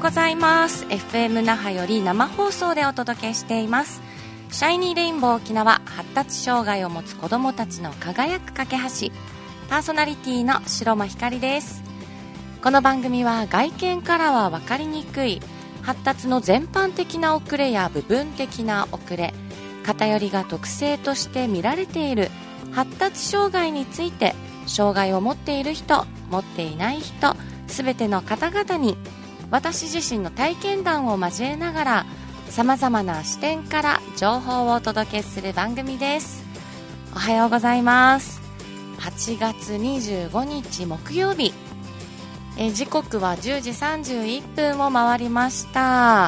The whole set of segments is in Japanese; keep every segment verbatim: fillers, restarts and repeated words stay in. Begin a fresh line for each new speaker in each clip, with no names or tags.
ございます。 エフエム 那覇より生放送でお届けしていますシャイニーレインボー沖縄、発達障害を持つ子どもたちの輝く架け橋、パーソナリティの白間ひかりです。この番組は外見からは分かりにくい発達の全般的な遅れや部分的な遅れ、偏りが特性として見られている発達障害について、障害を持っている人、持っていない人、すべての方々に私自身の体験談を交えながら、さまざまな視点から情報をお届けする番組です。おはようございます。はちがつにじゅうごにち木曜日、え時刻はじゅうじさんじゅういっぷんを回りました。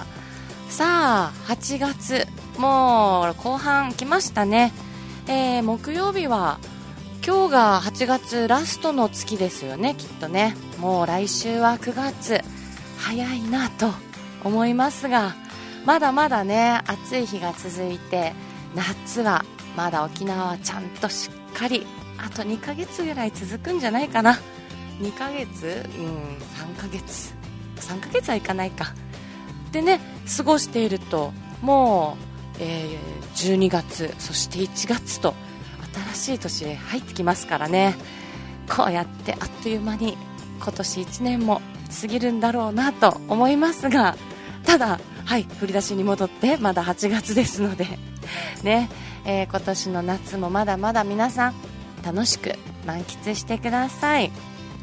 さあはちがつもう後半来ましたね。えー、木曜日は今日がはちがつラストの月ですよね、きっとね。もう来週はくがつ、早いなと思いますが、まだまだね暑い日が続いて、夏はまだ沖縄はちゃんとしっかりあとにかげつぐらい続くんじゃないかな。にかげつ、うん、さんかげつさんかげつはいかないかでね、過ごしているともう、えー、じゅうにがつ、そしていちがつと新しい年へ入ってきますからね。こうやってあっという間に今年いちねんも過ぎるんだろうなと思いますが、ただはい振り出しに戻ってまだはちがつですのでね、えー、今年の夏もまだまだ皆さん楽しく満喫してください。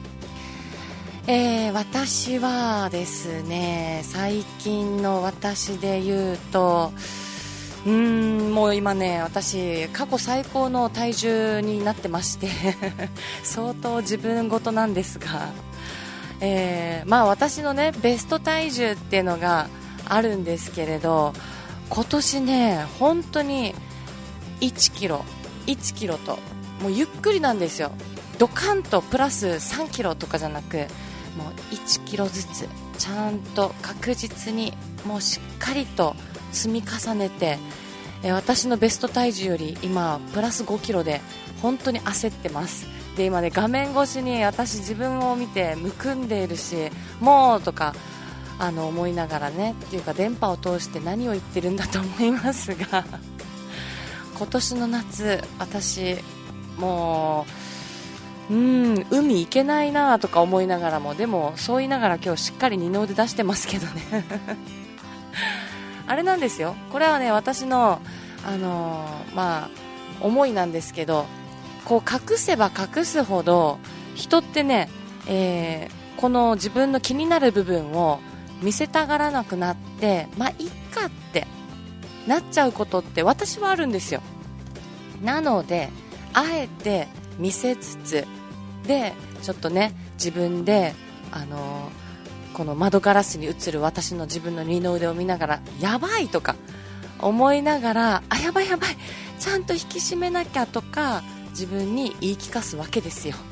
えー、私はですね、最近の私で言うと、うーんもう今ね、私過去最高の体重になってまして相当自分ごとなんですが、えーまあ、私のねベスト体重っていうのがあるんですけれど、今年ね本当にいちキロいちキロともうゆっくりなんですよ。ドカンとプラスさんキロとかじゃなく、もういちキロずつちゃんと確実にもうしっかりと積み重ねて、えー、私のベスト体重より今プラスごキロで本当に焦ってます。で今ね画面越しに私自分を見てむくんでいるし、もうとかあの思いながらね、っていうか電波を通して何を言ってるんだと思いますが今年の夏私もううーん海行けないなとか思いながらも、でもそう言いながら今日しっかり二の腕出してますけどねあれなんですよ、これはね私の、あのー、まあ思いなんですけど、こう隠せば隠すほど人ってね、えー、この自分の気になる部分を見せたがらなくなって、まあいっかってなっちゃうことって私はあるんですよ。なのであえて見せつつで、ちょっとね自分で、あのー、この窓ガラスに映る私の自分の二の腕を見ながらやばいとか思いながら、あやばいやばいちゃんと引き締めなきゃとか自分に言い聞かすわけですよ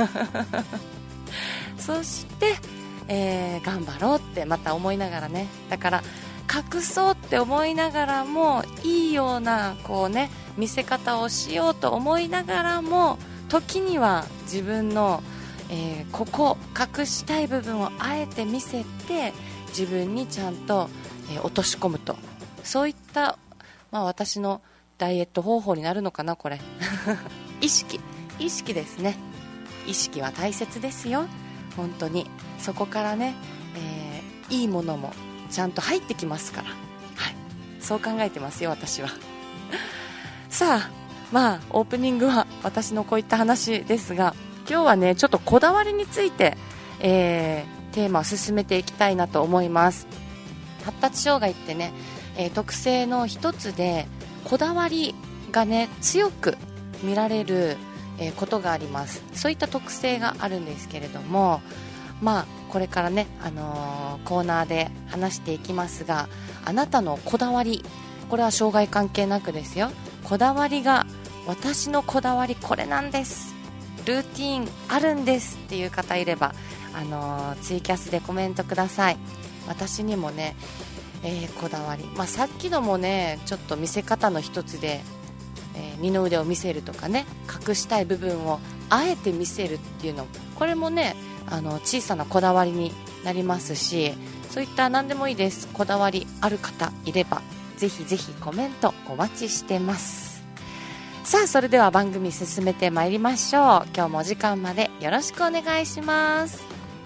そして、えー、頑張ろうってまた思いながらね、だから隠そうって思いながらもいいようなこうね見せ方をしようと思いながらも、時には自分の、えー、ここ隠したい部分をあえて見せて自分にちゃんと、えー、落とし込むと、そういった、まあ、私のダイエット方法になるのかなこれ意識意識ですね。意識は大切ですよ本当に。そこからね、えー、いいものもちゃんと入ってきますから、はい、そう考えてますよ私はさあまあオープニングは私のこういった話ですが、今日はねちょっとこだわりについて、えー、テーマを進めていきたいなと思います。発達障害ってね、えー、特性の一つでこだわりがね強く見られる、えー、ことがあります。そういった特性があるんですけれども、まあこれからね、あのー、コーナーで話していきますが、あなたのこだわり、これは障害関係なくですよ、こだわりが私のこだわりこれなんです、ルーティーンあるんですっていう方いれば、あのー、ツイキャスでコメントください。私にもね、えー、こだわり、まあ、さっきのもねちょっと見せ方の一つで、えー、二の腕を見せるとかね、隠したい部分をあえて見せるっていうの、これもねあの小さなこだわりになりますし、 そういった何でもいいです。こだわりある方いればぜひぜひコメントお待ちしてます。さあ、それでは番組進めてまいりましょう。今日もお時間までよろしくお願いします。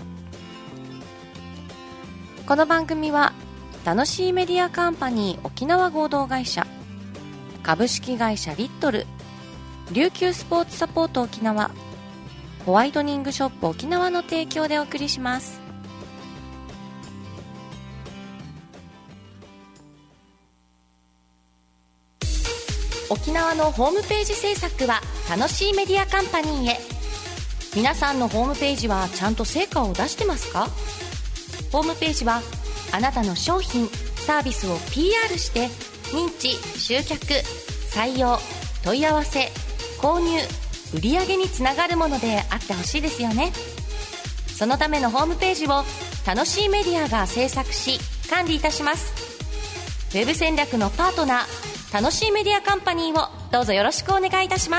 この番組は楽しいメディアカンパニー沖縄合同会社、株式会社リットル、琉球スポーツサポート沖縄、ホワイトニングショップ沖縄の提供でお送りします。沖縄のホームページ制作は楽しいメディアカンパニーへ。皆さんのホームページはちゃんと成果を出してますか？ホームページはあなたの商品サービスを ピーアール して認知、集客、採用、問い合わせ、購入、売上につながるものであってほしいですよね。そのためのホームページを楽しいメディアが制作し管理いたします。ウェブ戦略のパートナー、楽しいメディアカンパニーをどうぞよろしくお願いいたします。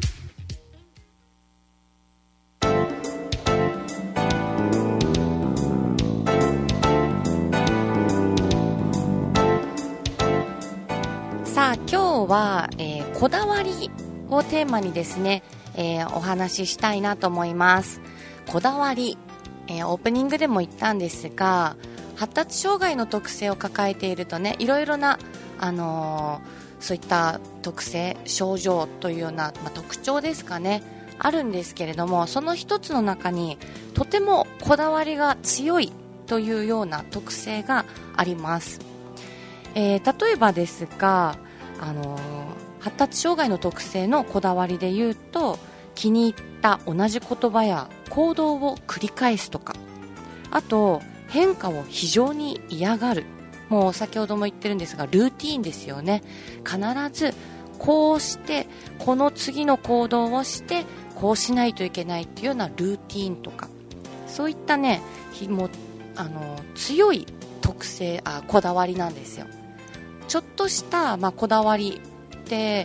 さあ、今日は、えー、こだわりをテーマにですね、えー、お話ししたいなと思います。こだわり、えー、オープニングでも言ったんですが、発達障害の特性を抱えているとね、いろいろな、あのー、そういった特性、症状というような、まあ、特徴ですかね、あるんですけれども、その一つの中にとてもこだわりが強いというような特性があります。えー、例えばですが、あのー、発達障害の特性のこだわりで言うと、気に入った同じ言葉や行動を繰り返すとか、あと変化を非常に嫌がる、もう先ほども言ってるんですがルーティーンですよね。必ずこうしてこの次の行動をしてこうしないといけないっていうようなルーティーンとか、そういったね、もあの強い特性、あこだわりなんですよ。ちょっとした、まあ、こだわりって、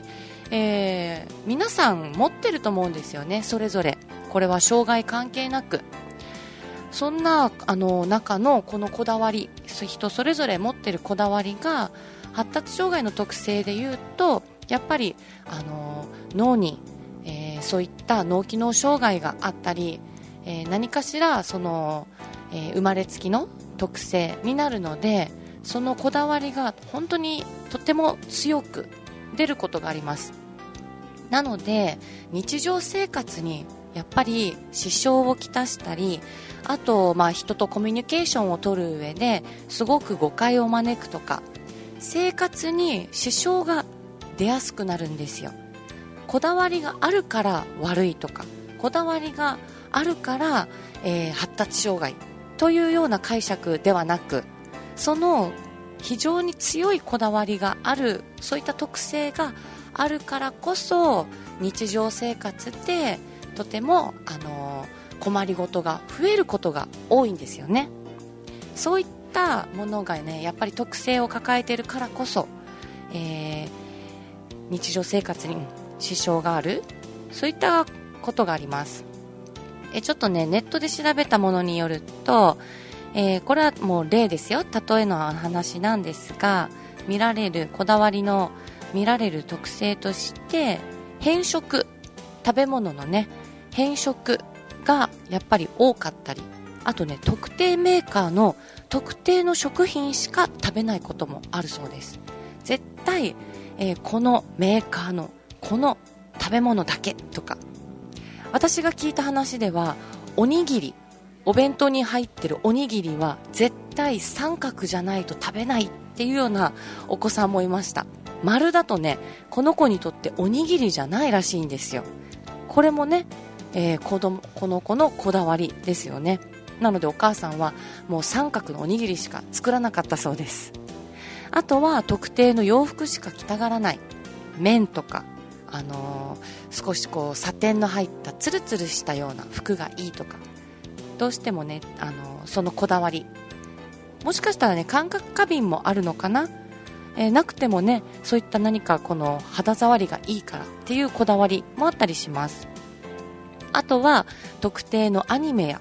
えー、皆さん持ってると思うんですよね。それぞれこれは障害関係なく、そんなあの中のこのこだわり、人それぞれ持ってるこだわりが発達障害の特性でいうと、やっぱりあの脳に、えー、そういった脳機能障害があったり、えー、何かしらその、えー、生まれつきの特性になるので、そのこだわりが本当にとても強く出ることがあります。なので日常生活にやっぱり支障をきたしたり、あと、まあ、人とコミュニケーションを取る上ですごく誤解を招くとか、生活に支障が出やすくなるんですよ。こだわりがあるから悪いとか、こだわりがあるから、えー、発達障害というような解釈ではなく、その非常に強いこだわりがある、そういった特性があるからこそ日常生活でとても、あのー、困りごとが増えることが多いんですよね。そういったものがね、やっぱり特性を抱えているからこそ、えー、日常生活に支障がある、そういったことがあります。えちょっとね、ネットで調べたものによると、えー、これはもう例ですよ、例えの話なんですが、見られるこだわりの見られる特性として、変色、食べ物のね変色がやっぱり多かったり、あとね、特定メーカーの特定の食品しか食べないこともあるそうです。絶対、えー、このメーカーのこの食べ物だけとか、私が聞いた話では、おにぎり、お弁当に入ってるおにぎりは絶対三角じゃないと食べないっていうようなお子さんもいました。丸だとね、この子にとっておにぎりじゃないらしいんですよ。これもね、えー、子供、この子のこだわりですよね。なのでお母さんはもう三角のおにぎりしか作らなかったそうです。あとは特定の洋服しか着たがらない、綿とか、あのー、少しこうサテンの入ったツルツルしたような服がいいとか、どうしてもね、あのー、そのこだわり、もしかしたらね、感覚過敏もあるのかな、えー、なくてもね、そういった何かこの肌触りがいいからっていうこだわりもあったりします。あとは特定のアニメや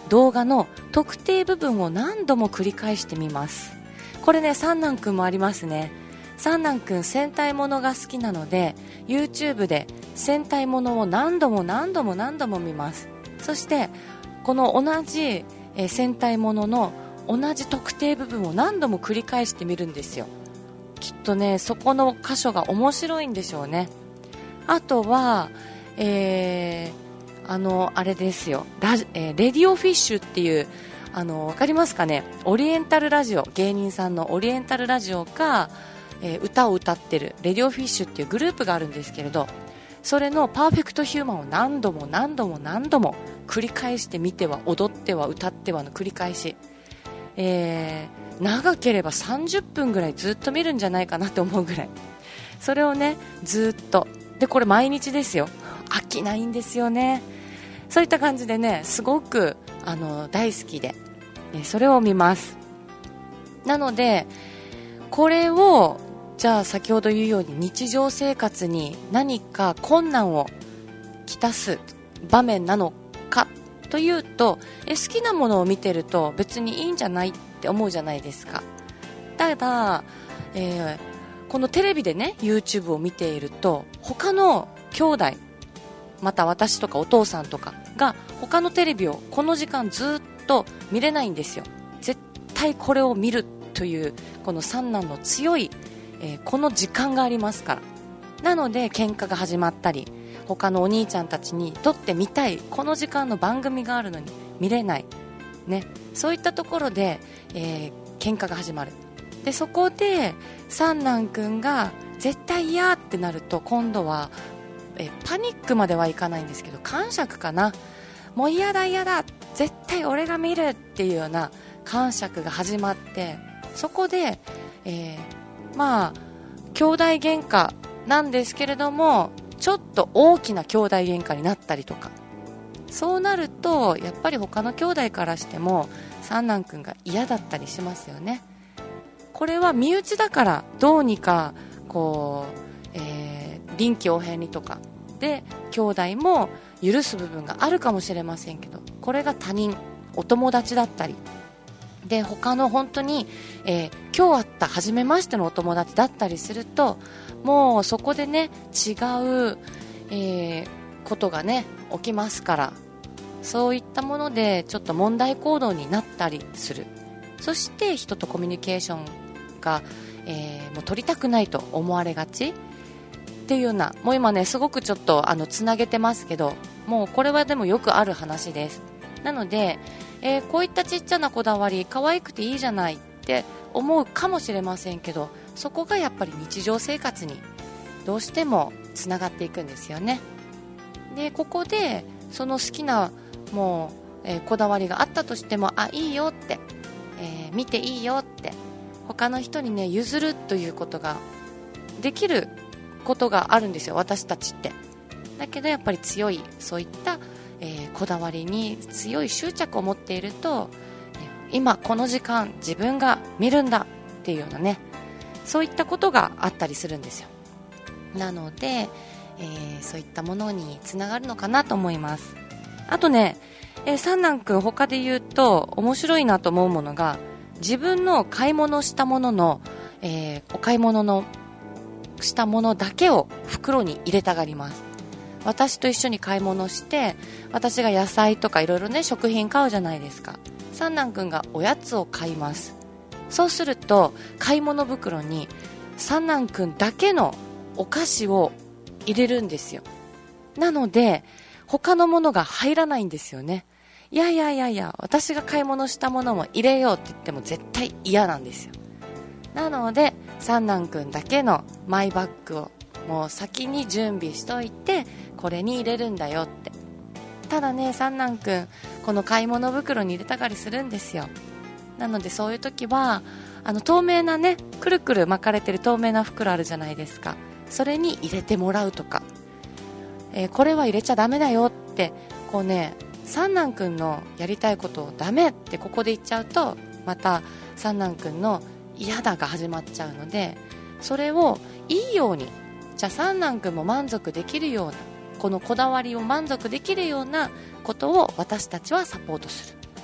動画の特定部分を何度も繰り返してみます。これね、三男くんもありますね。三男くん戦隊ものが好きなので YouTube で戦隊ものを何度も何度も何度も見ます。そしてこの同じ、えー、戦隊ものの同じ特定部分を何度も繰り返してみるんですよ。きっとね、そこの箇所が面白いんでしょうね。あとは、えー、あのあれですよ、ラジ、えー、レディオフィッシュっていうあの分かりますかね、オリエンタルラジオ、芸人さんのオリエンタルラジオが、えー、歌を歌ってるレディオフィッシュっていうグループがあるんですけれど、それのパーフェクトヒューマンを何度も何度も何度も繰り返して見ては踊っては歌ってはの繰り返し、えー、長ければさんじゅっぷんぐらいずっと見るんじゃないかなと思うぐらい、それをねずっとで、これ毎日ですよ。飽きないんですよね。そういった感じでね、すごくあの大好きで、えそれを見ます。なのでこれをじゃあ先ほど言うように日常生活に何か困難をきたす場面なのかというと、え好きなものを見てると別にいいんじゃないって思うじゃないですか。ただ、えーこのテレビでね YouTube を見ていると、他の兄弟また私とかお父さんとかが他のテレビをこの時間ずっと見れないんですよ。絶対これを見るというこの三男の強い、えー、この時間がありますから。なので喧嘩が始まったり、他のお兄ちゃんたちにとって見たいこの時間の番組があるのに見れない、ね、そういったところで、えー、喧嘩が始まる。でそこで三男くんが絶対嫌ってなると、今度はえパニックまではいかないんですけど、癇癪かな、もう嫌だ嫌だ絶対俺が見るっていうような癇癪が始まって、そこで、えー、まあ兄弟喧嘩なんですけれども、ちょっと大きな兄弟喧嘩になったりとか、そうなるとやっぱり他の兄弟からしても三男くんが嫌だったりしますよね。これは身内だからどうにかこう、えー、臨機応変にとかで兄弟も許す部分があるかもしれませんけど、これが他人、お友達だったりで、他の本当に、えー、今日会った初めましてのお友達だったりすると、もうそこでね違う、えー、ことがね起きますから、そういったものでちょっと問題行動になったりする。そして人とコミュニケーションが、えー、もう取りたくないと思われがちっていうような、もう今ねすごくちょっとあのつなげてますけど、もうこれはでもよくある話です。なので、えー、こういったちっちゃなこだわり可愛くていいじゃないって思うかもしれませんけど、そこがやっぱり日常生活にどうしてもつながっていくんですよね。でここでその好きなもう、えー、こだわりがあったとしても、あいいよって、えー、見ていいよって他の人にね譲るということができることがあるんですよ、私たちって。だけどやっぱり強いそういった、えー、こだわりに強い執着を持っていると、今この時間自分が見るんだっていうようなね、そういったことがあったりするんですよ。なので、えー、そういったものにつながるのかなと思います。あとね、えー、三男くん他で言うと面白いなと思うものが、自分の買い物したものの、えー、お買い物のしたものだけを袋に入れたがります。私と一緒に買い物して、私が野菜とかいろいろね食品買うじゃないですか。三男くんがおやつを買います。そうすると買い物袋に三男くんだけのお菓子を入れるんですよ。なので他のものが入らないんですよね。いやいやいやいや、私が買い物したものも入れようって言っても絶対嫌なんですよ。なので三男くんだけのマイバッグをもう先に準備しといて、これに入れるんだよって。ただね、三男くんこの買い物袋に入れたがりするんですよ。なのでそういう時はあの透明なね、くるくる巻かれてる透明な袋あるじゃないですか。それに入れてもらうとか、えー、これは入れちゃダメだよってこうね、三男くんのやりたいことをダメってここで言っちゃうと、また三男くんの嫌だが始まっちゃうので、それをいいように、じゃあ三男くんも満足できるような、このこだわりを満足できるようなことを私たちはサポートする。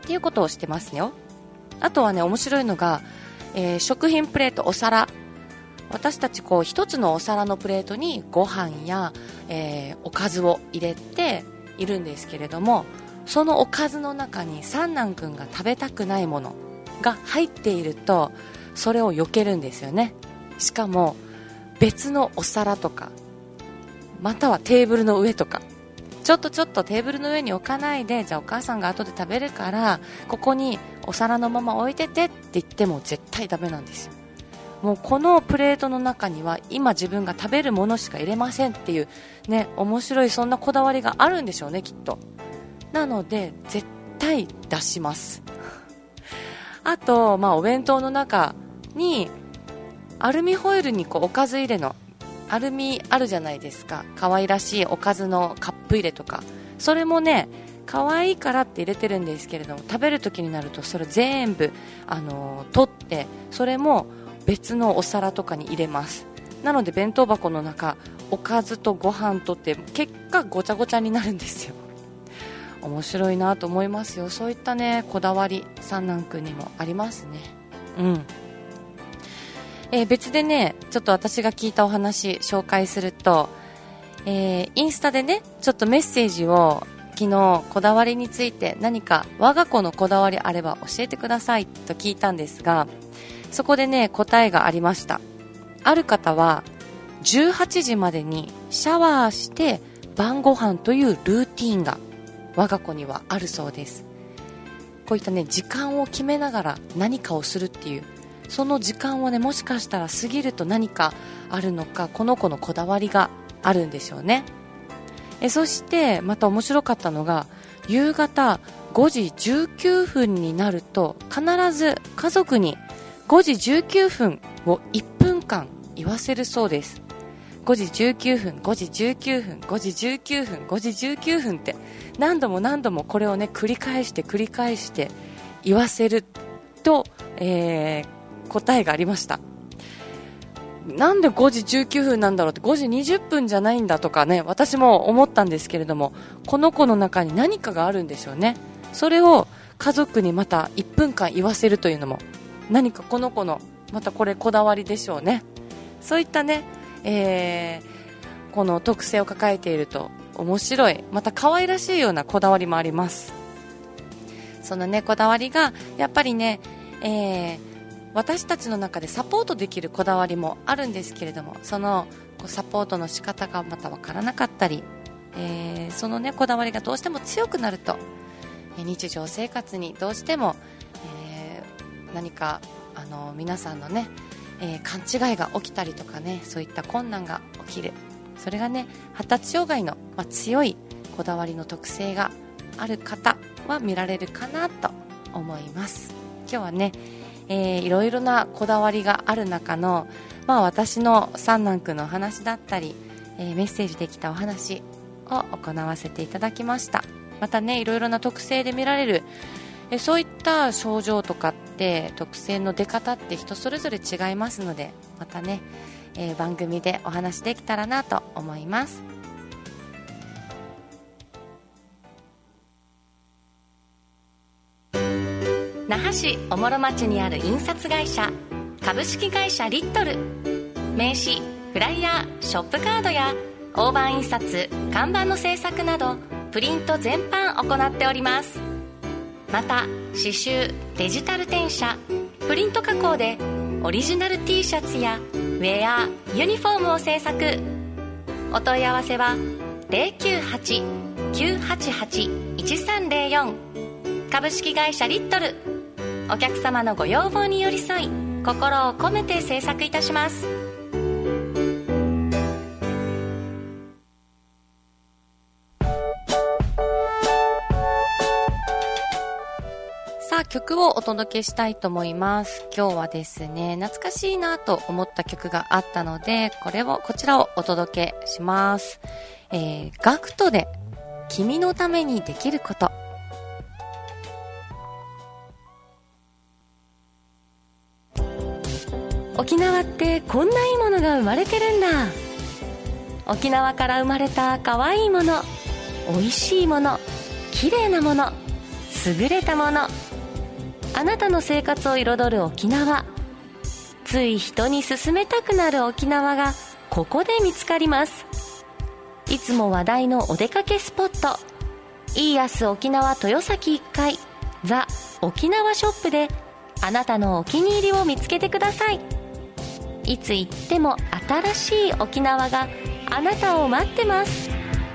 っていうことをしてますよ。あとはね、面白いのが、えー、食品プレート、お皿、私たちこう一つのお皿のプレートにご飯や、えー、おかずを入れているんですけれども、そのおかずの中に三男くんが食べたくないものが入っていると、それを避けるんですよね。しかも別のお皿とか、またはテーブルの上とか、ちょっとちょっとテーブルの上に置かないで、じゃあお母さんが後で食べるからここにお皿のまま置いててって言っても絶対ダメなんですよ。もうこのプレートの中には今自分が食べるものしか入れませんっていうね、面白いそんなこだわりがあるんでしょうね、きっと。なので絶対出します。あと、まあ、お弁当の中にアルミホイルにこうおかず入れのアルミあるじゃないですか、可愛らしいおかずのカップ入れとか、それもね可愛いからって入れてるんですけれども、食べる時になるとそれ全部、あのー、取ってそれも別のお皿とかに入れます。なので弁当箱の中、おかずとご飯とって結果ごちゃごちゃになるんですよ。面白いなと思いますよ。そういったねこだわり、三男くんにもありますね。うん、えー、別でねちょっと私が聞いたお話紹介すると、えー、インスタでねちょっとメッセージを昨日こだわりについて何か我が子のこだわりあれば教えてくださいと聞いたんですが、そこでね答えがありました。ある方はじゅうはちじまでにシャワーして晩ご飯というルーティーンが我が子にはあるそうです。こういったね時間を決めながら何かをするっていう、その時間をねもしかしたら過ぎると何かあるのか、この子のこだわりがあるんでしょうね。えそしてまた面白かったのが、夕方ごじじゅうきゅうふんになると必ず家族にごじじゅうきゅうふんをいっぷんかん言わせるそうです。ごじじゅうきゅうふん、ごじじゅうきゅうふん、ごじじゅうきゅうふん、ごじじゅうきゅうふんって何度も何度もこれをね繰り返して繰り返して言わせると、えー、答えがありました。なんでごじじゅうきゅうふんなんだろうって、ごじにじゅっぷんじゃないんだとかね、私も思ったんですけれども、この子の中に何かがあるんでしょうね。それを家族にまたいっぷんかん言わせるというのも何かこの子のまたこれこだわりでしょうね。そういったね、えー、この特性を抱えていると面白い、また可愛らしいようなこだわりもあります。そのねこだわりがやっぱりね、えー、私たちの中でサポートできるこだわりもあるんですけれども、そのこうサポートの仕方がまた分からなかったり、えー、そのねこだわりがどうしても強くなると日常生活にどうしても、えー、何かあの皆さんのね、えー、勘違いが起きたりとかね、そういった困難が起きる。それがね発達障害の、まあ、強いこだわりの特性がある方は見られるかなと思います。今日はね、えー、いろいろなこだわりがある中の、まあ、私の三男くんのお話だったり、えー、メッセージできたお話を行わせていただきました。またねいろいろな特性で見られる、えー、そういった症状とかって特性の出方って人それぞれ違いますので、またね、えー、番組でお話できたらなと思います。那覇市おもろ町にある印刷会社株式会社リットル、名刺、フライヤー、ショップカードや大判印刷、看板の制作などプリント全般行っております。また刺繍、デジタル転写、プリント加工でオリジナル T シャツやウェア、ユニフォームを制作。お問い合わせは ゼロきゅうはち きゅうはちはち いちさんゼロよん 株式会社リットル。お客様のご要望に寄り添い心を込めて制作いたします。さあ曲をお届けしたいと思います。今日はですね懐かしいなと思った曲があったので、これをこちらをお届けします。えー、ガクトで君のためにできること。沖縄ってこんないいものが生まれてるんだ。沖縄から生まれた可愛いもの、美味しいもの、綺麗なもの、
優れたもの。あなたの生活を彩る沖縄、つい人に勧めたくなる沖縄がここで見つかります。いつも話題のお出かけスポット、イーヤス沖縄豊崎いっかいザ・沖縄ショップであなたのお気に入りを見つけてください。いつ行っても新しい沖縄があなたを待ってます。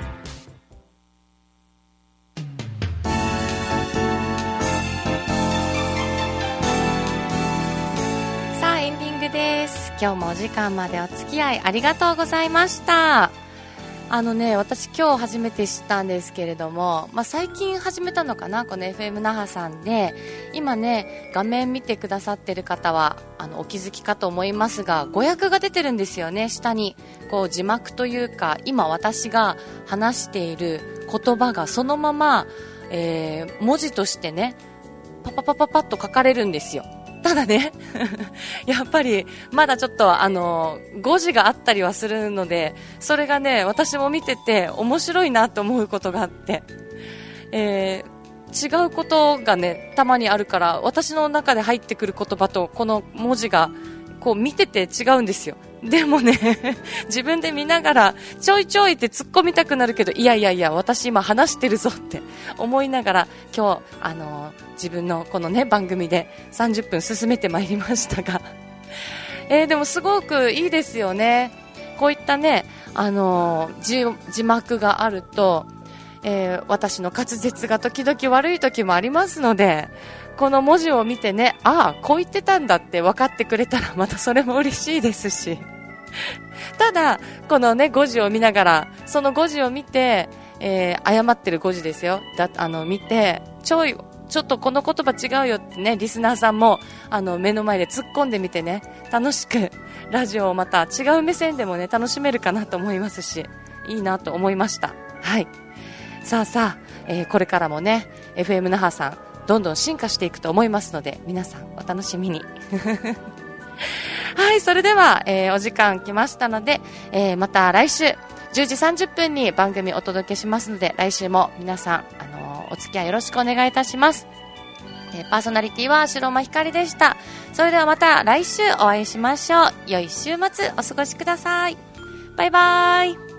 さあエンディングです。今日もお時間までお付き合いありがとうございました。あのね、私今日初めて知ったんですけれども、まあ、最近始めたのかな、この エフエム 那覇さんで。今ね、画面見てくださってる方はあのお気づきかと思いますが、語訳が出てるんですよね。下にこう字幕というか、今私が話している言葉がそのまま、えー、文字としてね、パパパパパッと書かれるんですよ。ただねやっぱりまだちょっとあの誤字があったりはするので、それがね、私も見てて面白いなと思うことがあって、えー、違うことがねたまにあるから、私の中で入ってくる言葉とこの文字がこう見てて違うんですよ。でもね自分で見ながらちょいちょいって突っ込みたくなるけど、いやいやいや私今話してるぞって思いながら、今日あの自分のこのね番組でさんじゅっぷん進めてまいりましたがえー、でもすごくいいですよね。こういったねあの 字, 字幕があると、えー、私の滑舌が時々悪い時もありますので、この文字を見てね、ああこう言ってたんだって分かってくれたらまたそれも嬉しいですし、ただこのね語字を見ながら、その語字を見て、えー、誤ってる語字ですよ、だあの見てちょいちょっとこの言葉違うよってね、リスナーさんもあの目の前で突っ込んでみてね、楽しくラジオをまた違う目線でもね楽しめるかなと思いますし、いいなと思いました。はい、さあさあ、えー、これからもね エフエム 那覇さんどんどん進化していくと思いますので、皆さんお楽しみにはい、それでは、えー、お時間来ましたので、えー、また来週じゅうじさんじゅっぷんに番組お届けしますので、来週も皆さん、あのー、お付き合いよろしくお願いいたします。えー、パーソナリティは白間ひかりでした。それではまた来週お会いしましょう。良い週末お過ごしください。バイバイ。